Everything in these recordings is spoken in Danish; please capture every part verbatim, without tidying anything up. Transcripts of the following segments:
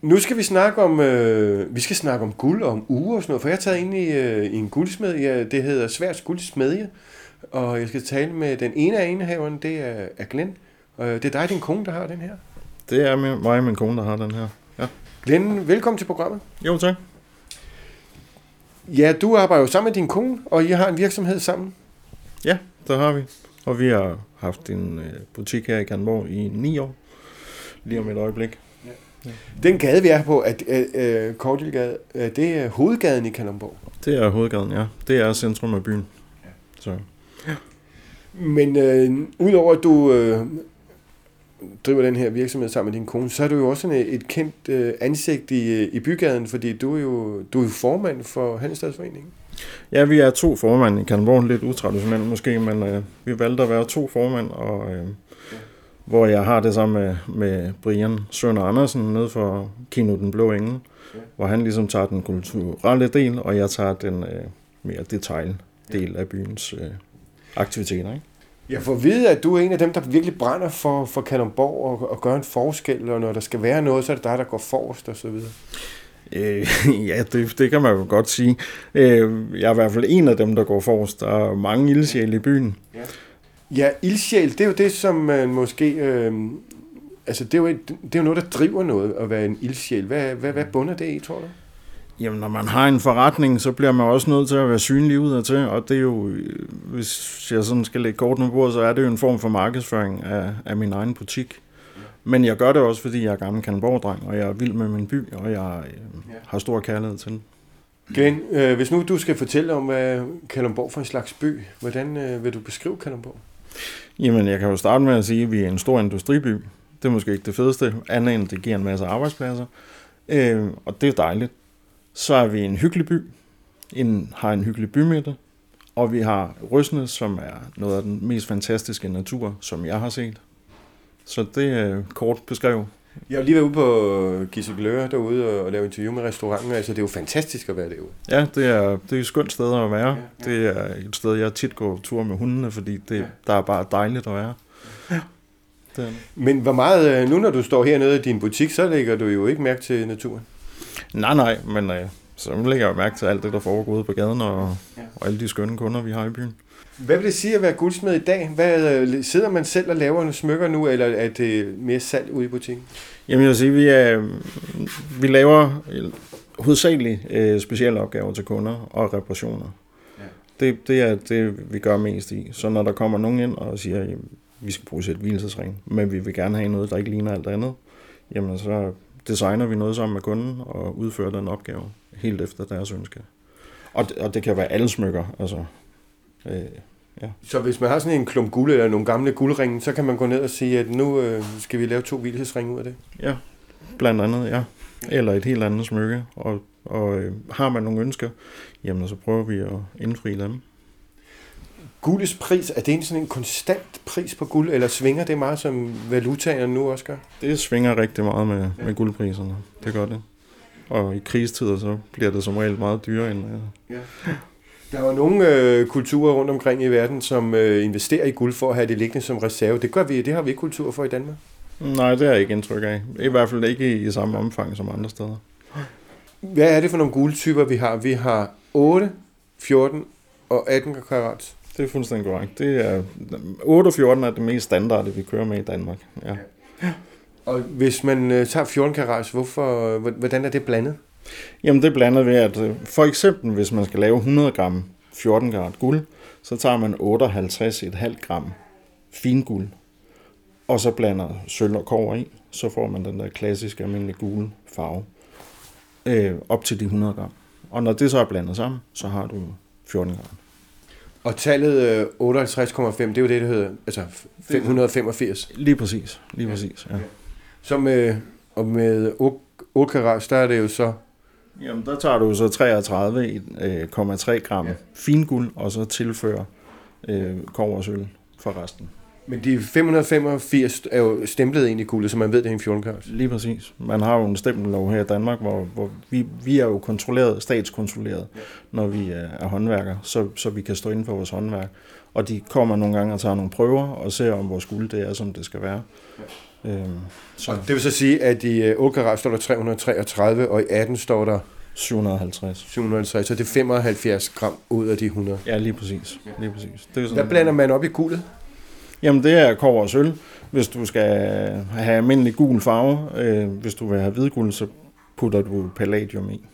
Nu skal vi snakke om, øh, vi skal snakke om guld og om uger og sådan noget, for jeg har taget ind i, øh, i en guldsmedje, det hedder Sværs Guldsmedje, og jeg skal tale med den ene af indehaverne, det er, er Glenn. Og det er dig og din kone, der har den her. Det er mig og min kone, der har den her. Ja. Glenn, velkommen til programmet. Jo, tak. Ja, du arbejder jo sammen med din kone, og I har en virksomhed sammen. Ja, det har vi. Og vi har haft en øh, butik her i Kalundborg i ni år. Lige om et øjeblik. Ja. Den gade, vi er på, er, er, er Kortildgade, er det hovedgaden i Kalundborg? Det er hovedgaden, ja. Det er centrum af byen. Ja. Så. Ja. Men øh, udover at du øh, driver den her virksomhed sammen med din kone, så er du jo også en, et kendt øh, ansigt i, i bygaden, fordi du er jo du er formand for Handelsstandsforeningen. Ja, vi er to formand i Kalundborg, lidt utraditionelt måske, men øh, vi valgte at være to formand, og øh, ja. Hvor jeg har det sammen med, med Brian Sønder Andersen nede for Kino Den Blå Engel, ja. Hvor han ligesom tager den kulturelle del, og jeg tager den øh, mere detaildel af byens øh, aktiviteter, ikke? Jeg får at vide, at du er en af dem, der virkelig brænder for, for Kalundborg og, og gør en forskel, og når der skal være noget, så er det dig, der går forrest og så videre. Øh, ja, det, det kan man jo godt sige. Øh, jeg er i hvert fald en af dem, der går forrest. Der er mange ildsjæle i byen. Ja, ja, ildsjæl, det er jo det, som man måske... Øh, altså, det er, jo et, det er jo noget, der driver noget at være en ildsjæl. Hvad, hvad, hvad bunder det i, tror du? Jamen, når man har en forretning, så bliver man også nødt til at være synlig udadtil, og det er jo, hvis jeg sådan skal lægge kortene på bordet, så er det jo en form for markedsføring af, af min egen butik. Men jeg gør det også, fordi jeg er gammel Kalundborg-dreng, og jeg er vild med min by, og jeg øh, ja. har stor kærlighed til den. Glenn, øh, hvis nu du skal fortælle om, hvad Kalundborg for en slags by, hvordan øh, vil du beskrive Kalundborg? Jamen, jeg kan jo starte med at sige, at vi er en stor industriby. Det er måske ikke det fedeste, andet end det giver en masse arbejdspladser, øh, og det er dejligt. Så er vi en hyggelig by, en, har en hyggelig bymidte, og vi har Røsne, som er noget af den mest fantastiske natur, som jeg har set. Så det er kort beskrevet. Jeg har lige været ude på Gisseløre derude og lave interview med restauranten. Altså, det er jo fantastisk at være derude. Ja, det er, det er et skønt sted at være. Ja, ja. Det er et sted, jeg tit går tur med hundene, fordi det, ja. der er bare dejligt at være. Ja. Det er det. Men hvor meget, nu når du står hernede i din butik, så lægger du jo ikke mærke til naturen? Nej, nej, men øh, så lægger jeg mærke til alt det, der foregår ude på gaden og, ja. og alle de skønne kunder, vi har i byen. Hvad vil det sige at være guldsmed i dag? Hvad, sidder man selv og laver nogle smykker nu, eller er det mere salg ude i butikken? Jamen jeg vil sige, vi, er, vi laver hovedsageligt øh, specielle opgaver til kunder og reparationer. Ja. Det, det er det, vi gør mest i. Så når der kommer nogen ind og siger, at vi skal bruge et hvilesesring, men vi vil gerne have noget, der ikke ligner alt andet, jamen så designer vi noget sammen med kunden og udfører den opgave helt efter deres ønske. Og det, og det kan være alle smykker, altså... Øh, ja. Så hvis man har sådan en klump guld eller nogle gamle guldringe, så kan man gå ned og sige, at nu øh, skal vi lave to hvilesesringe ud af det? Ja, blandt andet, ja. Eller et helt andet smykke. Og, og øh, har man nogle ønsker, jamen så prøver vi at indfri dem. Guldets pris, er det en sådan en konstant pris på guld, eller svinger det meget, som valutaerne nu også gør? Det svinger rigtig meget med, ja. med guldpriserne, det gør det. Og i krigstider, så bliver det som regel meget dyrere end... Ja. Ja. Der er jo nogle øh, kulturer rundt omkring i verden, som øh, investerer i guld for at have det liggende som reserve. Det gør vi, det har vi ikke kultur for i Danmark. Nej, det er jeg ikke indtryk af. I hvert fald ikke i samme omfang som andre steder. Hvad er det for nogle guldtyper, vi har? Vi har otte, fjorten og atten karat. Det er fuldstændig korrekt. Det er, otte og fjorten er det mest standard, vi kører med i Danmark. Ja. Ja. Og hvis man øh, tager fjorten karat, hvorfor, hvordan er det blandet? Jamen det blander ved, at for eksempel hvis man skal lave hundrede gram fjorten karat guld, så tager man otteoghalvtreds komma fem gram finguld, og så blander sølv og kobber i, så får man den der klassiske almindelige gule farve øh, op til de hundrede gram. Og når det så er blandet sammen, så har du fjorten gram. Og tallet øh, otteoghalvtreds komma fem, det er jo det, der hedder altså fem hundrede femogfirs. Lige præcis, lige præcis, ja. Så med, og med otte karat, der er det jo så... Jamen, der tager du så treogtredive komma tre gram ja. finguld, og så tilfører øh, kobber og sølv for resten. Men de fem hundrede femogfirs er jo stemplet ind i guldet, så man ved, det er en fjorten karat. Lige præcis. Man har jo en stempellov her i Danmark, hvor, hvor vi, vi er jo kontrolleret, statskontrolleret, ja. når vi er håndværkere, så, så vi kan stå inden for vores håndværk. Og de kommer nogle gange og tager nogle prøver og ser, om vores guld det er, som det skal være. Ja. Øh, så. Og det vil så sige, at i otte karat står der tre hundrede og treogtredive, og i atten står der syv hundrede og halvtreds. syv hundrede og halvtreds, så det er femoghalvfjerds gram ud af de hundrede. Ja, lige præcis. Lige præcis. Det er sådan, hvad blander man op i guldet? Jamen, det er kobber og sølv. Hvis du skal have almindelig gul farve, øh, hvis du vil have hvidguld, så putter du palladium i.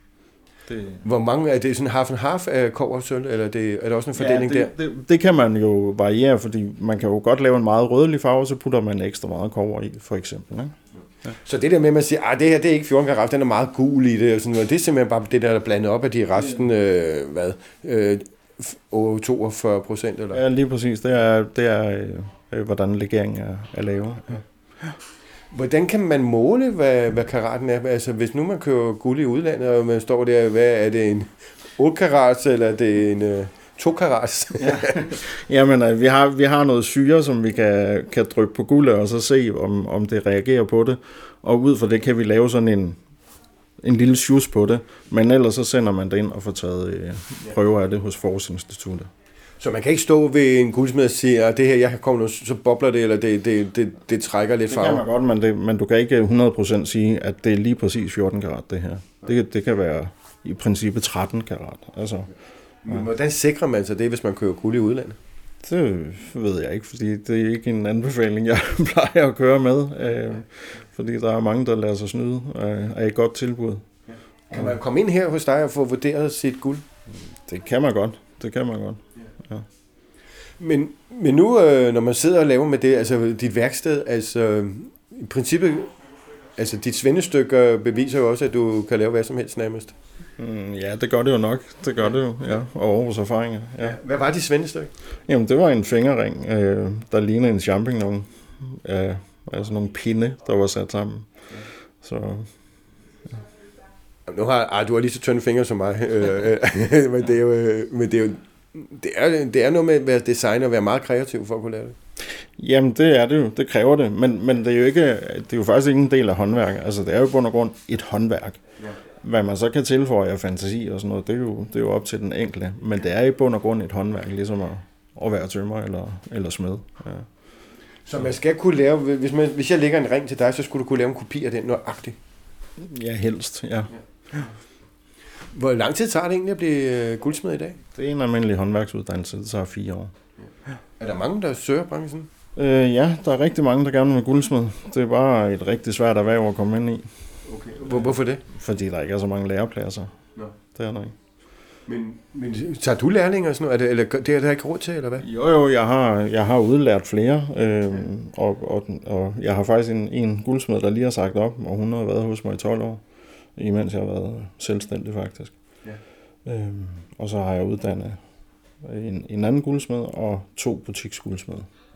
Det... Hvor mange, er det sådan half and half af kobber og sølv, eller er, det, er der også en fordeling ja, det, der? Det, det kan man jo variere, fordi man kan jo godt lave en meget rødlig farve, så putter man ekstra meget kobber i, for eksempel. Ikke? Ja. Så det der med, at man siger, at det her det er ikke fjorten karat, den er meget gul i det, og sådan noget, det er simpelthen bare det der, der er blandet op af de resten, øh, hvad, øh, toogfyrre procent, eller? Ja, lige præcis. Det er, det er øh, hvordan legeringen er, er lavet. Ja. Hvordan kan man måle, hvad, hvad karaten er? Altså, hvis nu man køber guld i udlandet, og man står der, hvad er det, en otte karats, eller er det en uh, to karats? Ja. Jamen, øh, vi har, vi har noget syre, som vi kan, kan dryppe på guldet, og så se, om, om det reagerer på det. Og ud fra det kan vi lave sådan en, en lille sjus på det. Men ellers så sender man det ind og får taget øh, prøver af det hos Forskningsinstituttet. Så man kan ikke stå ved en guldsmed og sige, at det her, jeg kan komme nu, så bobler det, eller det, det, det, det trækker lidt farve? Det kan man godt, men, det, men du kan ikke hundrede procent sige, at det er lige præcis fjorten karat, det her. Det, det kan være i princippet tretten karat. Altså, men hvordan sikrer man sig det, hvis man køber guld i udlandet? Det ved jeg ikke, fordi det er ikke en anbefaling, jeg plejer at køre med. Øh, fordi der er mange, der lader sig snyde af et godt tilbud. Kan man komme ind her hos dig og få vurderet sit guld? Det kan man godt. Det kan man godt. Ja. Men, men nu, øh, når man sidder og laver med det, altså dit værksted, altså i princippet, altså dit svendestykke beviser jo også, at du kan lave hvad som helst nærmest. Mm, ja, det gør det jo nok. Det gør det jo, ja. Og Aarhus erfaringer. Ja. Ja. Hvad var dit svendestykke? Jamen, det var en fingerring, øh, der lignede en champignon. Ja, altså nogle pinde, der var sat sammen. Så... Ja. Nu har ah, du har lige så tynde fingre som mig, øh, men det er jo, men det er jo det er, det er noget med at være designer og være meget kreativ for at kunne lave det. Jamen det er det jo, det kræver det, men, men det er jo ikke, det er jo faktisk ikke en del af håndværk. Altså det er jo på grund et håndværk. Ja. Hvad man så kan tilføje af fantasi og sådan noget, det er jo, det er jo op til den enkelte. Men det er i bund og grund et håndværk, ligesom at, at være tømrer eller, eller smed. Ja. Så man skal kunne lave, hvis, man, hvis jeg lægger en ring til dig, så skulle du kunne lave en kopi af den nøjagtigt? Ja, helst, ja. Ja. Hvor lang tid tager det egentlig at blive guldsmed i dag? Det er en almindelig håndværksuddannelse, det tager fire år. Ja. Er der mange, der søger branchen? Øh, ja, der er rigtig mange, der gerne vil være guldsmed. Det er bare et rigtig svært erhverv at komme ind i. Okay. Hvor, hvorfor det? Fordi der ikke er så mange lærepladser. Nå. Det er der ikke. Men, men tager du lærlinge og sådan noget? Eller det er der ikke råd til, eller hvad? Jo, jo, jeg har, jeg har udlært flere, øh, og, og, og jeg har faktisk en, en guldsmed, der lige har sagt op, og hun har været hos mig i tolv år, imens jeg har været selvstændig faktisk. Ja. Øh, og så har jeg uddannet en, en anden guldsmed og to butiksguldsmede. Ja.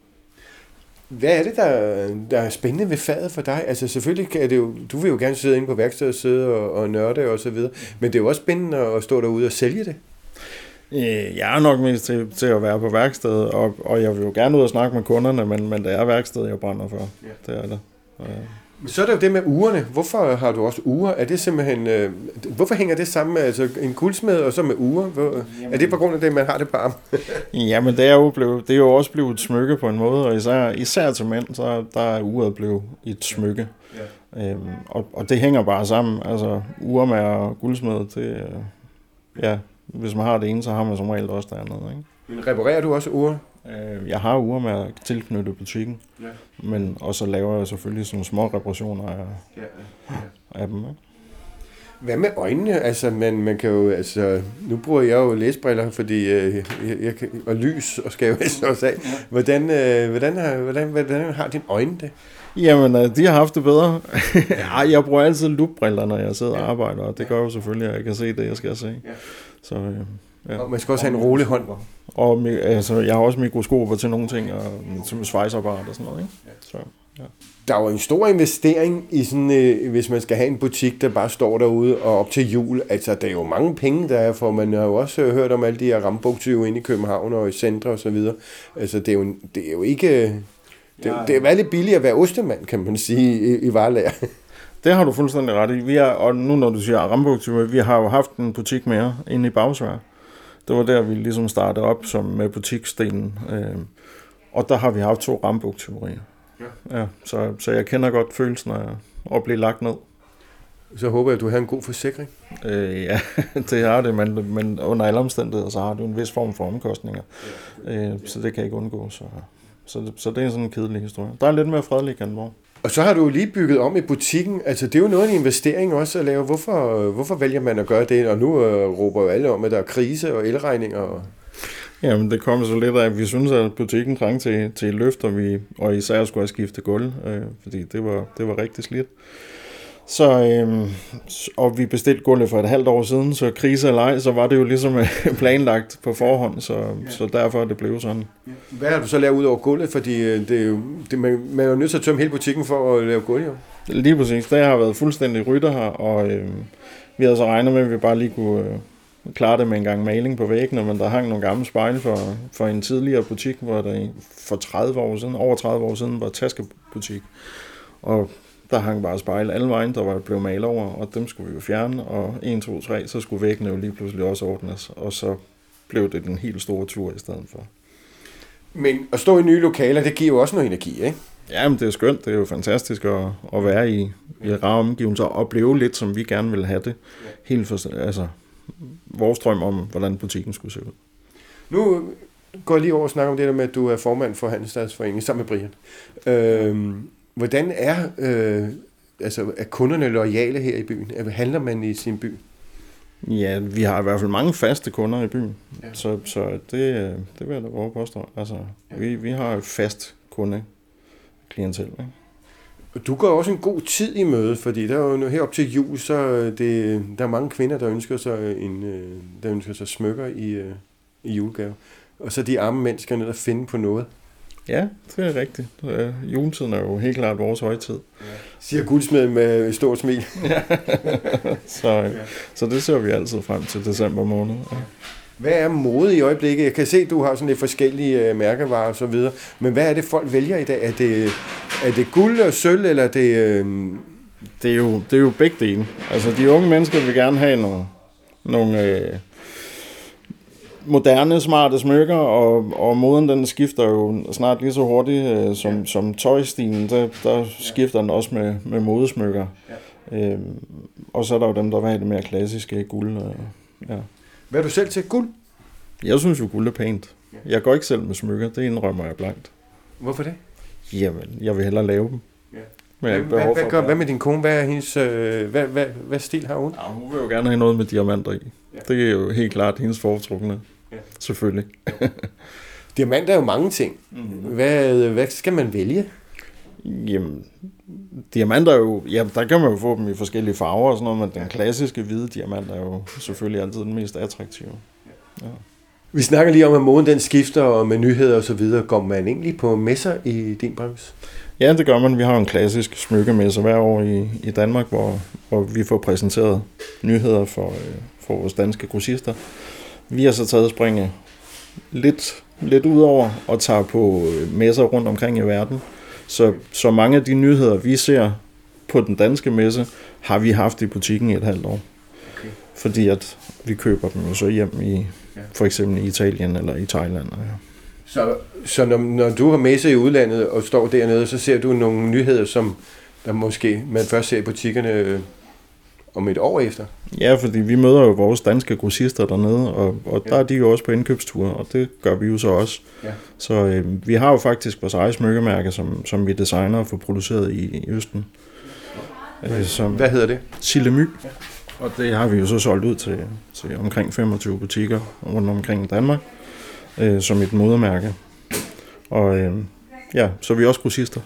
Hvad er det, der, der er spændende ved faget for dig? Altså selvfølgelig er det jo, du vil jo gerne sidde inde på værkstedet og sidde og, og nørde og så videre, men det er jo også spændende at stå derude og sælge det. Jeg er nok mest til, til at være på værkstedet, og, og jeg vil jo gerne ud og snakke med kunderne, men, men det er værkstedet, jeg brænder for. Ja. Det er det. Ja. Så er der jo det med ugerne. Hvorfor har du også uger? Er det simpelthen, øh, hvorfor hænger det sammen med altså en guldsmed og så med uger? Hvor, er det på grund af det, man har det på armen? Jamen, det er, jo blevet, det er jo også blevet et smykke på en måde, og især, især til mænd, så der er uret blevet et smykke. Ja. Øhm, og, og det hænger bare sammen. Altså, urmærker og guldsmed, det ja, hvis man har det ene, så har man som regel også det andet, ikke? Men reparerer du også uger? Jeg har urmærker tilknyttet butikken, ja. Men og så laver jeg selvfølgelig sådan små reparationer af, ja, ja. af dem. Ikke? Hvad med øjnene? Altså, man, man kan jo, altså, nu bruger jeg jo læsbriller, fordi øh, jeg, jeg kan, og lys og skal jo også af. Hvordan, øh, hvordan, har, hvordan, hvordan har dine øjne det? Jamen, de har haft det bedre. Jeg bruger altid lupbriller, når jeg sidder og arbejder, og det gør jo selvfølgelig, at jeg kan se det, jeg skal se. Ja. Så, øh, ja. Og man skal også have en rolig hånd. Og altså, jeg har også mikroskoper til nogle ting, og som svejsapparat og sådan noget. Ikke? Så, ja. Der er jo en stor investering i sådan, øh, hvis man skal have en butik, der bare står derude og op til jul. Altså, der er jo mange penge, der er, for man har jo også hørt om alle de her rambuktyve inde i København og i centre og så videre. Altså, det er jo, det er jo ikke... Det, ja, ja. det er lidt billigt at være ostemand, kan man sige, i, i varelager. Det har du fuldstændig ret i. Vi er, og nu når du siger rambuktyve, vi har jo haft en butik mere inde i Bagsvær. Det var der, vi ligesom startede op som med butiksdelen. Øh, og der har vi haft to rambuktyverier. Ja. Ja, så, så jeg kender godt følelsen af at blive lagt ned. Så håber jeg, at du har en god forsikring. Øh, ja, det har det, men, men under alle omstændigheder, så har du en vis form for omkostninger. Øh, så det kan ikke undgå. Så, så, det, så det er sådan en kedelig historie. Der er lidt mere fredelig i Kalundborg. Og så har du jo lige bygget om i butikken. Altså, det er jo noget af en investering også at lave. Hvorfor, hvorfor vælger man at gøre det? Og nu øh, råber jo alle om, at der er krise og elregninger. Og... Jamen, det kommer så lidt af, at vi synes, at butikken trængte til, til et løft, og, vi, og især skulle have skiftet gulv, øh, fordi det var, det var rigtig slidt. Så, øhm, og vi bestilte gulvet for et halvt år siden, så krise eller ej, så var det jo ligesom planlagt på forhånd, så, ja. så derfor er det blevet sådan. Hvad har du så lavet ud over gulvet? Fordi det er jo, det, man, man er jo nødt til at tømme hele butikken for at lave gulv, jo. Lige præcis. Det har været fuldstændig rytter her, og øhm, vi havde så regnet med, at vi bare lige kunne øh, klare det med en gang maling på væggene, men der hang nogle gamle spejle for, for en tidligere butik, hvor der for tredive år siden, over tredive år siden, var taskebutik. Og der hang bare spejle alle vejen, der var blevet malet over, og dem skulle vi jo fjerne, og en, to, tre, så skulle væggene jo lige pludselig også ordnes, og så blev det den helt store tur i stedet for. Men at stå i nye lokaler, det giver jo også noget energi, ikke? Jamen, det er skønt, det er jo fantastisk at, at være i, i rare omgivelser, og opleve lidt, som vi gerne vil have det. Helt for, altså, vores drøm om, hvordan butikken skulle se ud. Nu går jeg lige over og snakker om det der med, at du er formand for Handelsstandsforeningen sammen med Brian. Øhm, hvordan er, øh, altså, er kunderne loyale her i byen? Handler man i sin by? Ja, vi har i hvert fald mange faste kunder i byen, ja. så, så det, det vil jeg da våge påstå. Altså, ja. vi, vi har et fast kunde klientel, ikke? Du går også en god tid i møde, fordi der er jo herop til jul, så det, der er mange kvinder, der ønsker sig en, der ønsker sig smykker i, i julegave. Og så de arme mænd skal ned og finde på noget. Ja, det er rigtigt. Juletiden er jo helt klart vores højtid. Ja. Siger guldsmeden med et stort smil. Ja. så, ja. så det ser vi altid frem til december måned. Ja. Hvad er mode i øjeblikket? Jeg kan se, at du har sådan lidt forskellige uh, mærkevarer og så videre. Men hvad er det, folk vælger i dag? Er det, er det guld og sølv, eller er det... Uh... Det er jo, det er jo begge dele. Altså, de unge mennesker vil gerne have nogle, nogle øh, moderne, smarte smykker, og, og moden den skifter jo snart lige så hurtigt øh, som, ja. som tøjstilen. Der, der skifter den også med, med modesmykker. Ja. Øh, og så er der jo dem, der vil have det mere klassiske guld. Øh, ja. Hvad er du selv til? Guld? Jeg synes jo, guld er pænt. Jeg går ikke selv med smykker, det indrømmer jeg blankt. Hvorfor det? Jamen, jeg vil hellere lave dem. Ja. Hvad, hvad, hvad, gør, hvad med din kone? Hvad er hendes, øh, hvad, hvad, hvad stil har hun? Ja, hun vil jo gerne have noget med diamanter i. Ja. Det er jo helt klart hendes foretrukne. Ja. Selvfølgelig. Diamanter er jo mange ting. Mm-hmm. Hvad, hvad skal man vælge? Jamen, diamanter er jo, ja, der kan man jo få dem i forskellige farver og sådan noget, men den klassiske hvide diamant er jo selvfølgelig altid den mest attraktive. Ja. Vi snakker lige om, at moden den skifter, og med nyheder og så videre. Går man egentlig på messer i din branche? Ja, det gør man. Vi har en klassisk smykkemesse hver år i, i Danmark, hvor, hvor vi får præsenteret nyheder for, for vores danske grossister. Vi har så taget springet lidt, lidt ud over og tager på messer rundt omkring i verden. Så, så mange af de nyheder, vi ser på den danske messe, har vi haft i butikken i et halvt år. Okay. Fordi at vi køber dem jo så hjem i for eksempel i Italien eller i Thailand. Ja. Så, så når, når du har messe i udlandet og står dernede, så ser du nogle nyheder, som der måske man først ser i butikkerne om et år efter? Ja, fordi vi møder jo vores danske grossister dernede, og, og ja. der er de jo også på indkøbsture, og det gør vi jo så også. Ja. Så øh, vi har jo faktisk vores eget smykkemærke, som, som vi designer og får produceret i, i Østen. Øh, som Hvad hedder det? Silemy. Ja. Og det har vi jo så solgt ud til, til omkring femogtyve butikker rundt omkring Danmark, øh, som et modermærke. Og øh, ja, så er vi også grossister.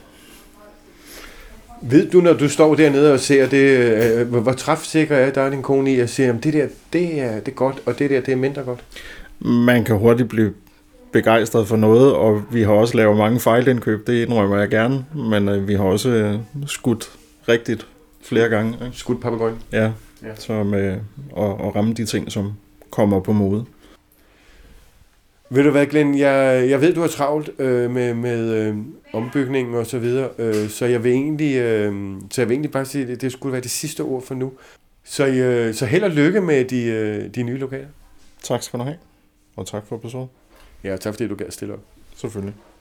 Ved du, når du står dernede og ser det, øh, hvor, hvor træfsikker er dig og din kone i at sige, at det der, det er, det er godt, og det der, det er mindre godt? Man kan hurtigt blive begejstret for noget, og vi har også lavet mange fejlindkøb, det indrømmer jeg gerne, men øh, vi har også øh, skudt rigtigt flere gange. Ikke? Skudt papegøjen? Ja, ja. Så med at, at ramme de ting, som kommer på mode. Ved du hvad, Glenn, jeg, jeg ved, du har travlt øh, med, med øh, ombygningen og så videre, øh, så jeg vil egentlig, øh, så jeg vil egentlig bare sige, at det, det skulle være det sidste ord for nu. Så, øh, så held og lykke med de, øh, de nye lokaler. Tak skal du have, og tak for besøget. Ja, tak fordi du gad stille op. Selvfølgelig.